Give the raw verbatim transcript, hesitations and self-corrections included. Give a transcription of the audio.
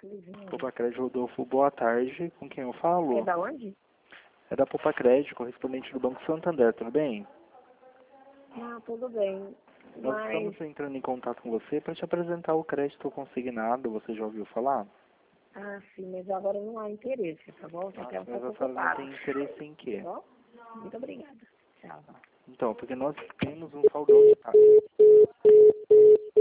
Popacred Rodolfo, boa tarde. Com quem eu falo? É da onde? É da Popacred, correspondente do Banco Santander, tudo bem? Ah, tudo bem. Nós Mas, estamos entrando em contato com você para te apresentar o crédito consignado, você já ouviu falar? ah, sim, mas agora não há interesse, tá bom? Já Ah, quero mas estar a senhora não ocupada. tem interesse em quê? Tá bom? Muito obrigada. Tchau. Então, porque nós temos um saldão de taxa.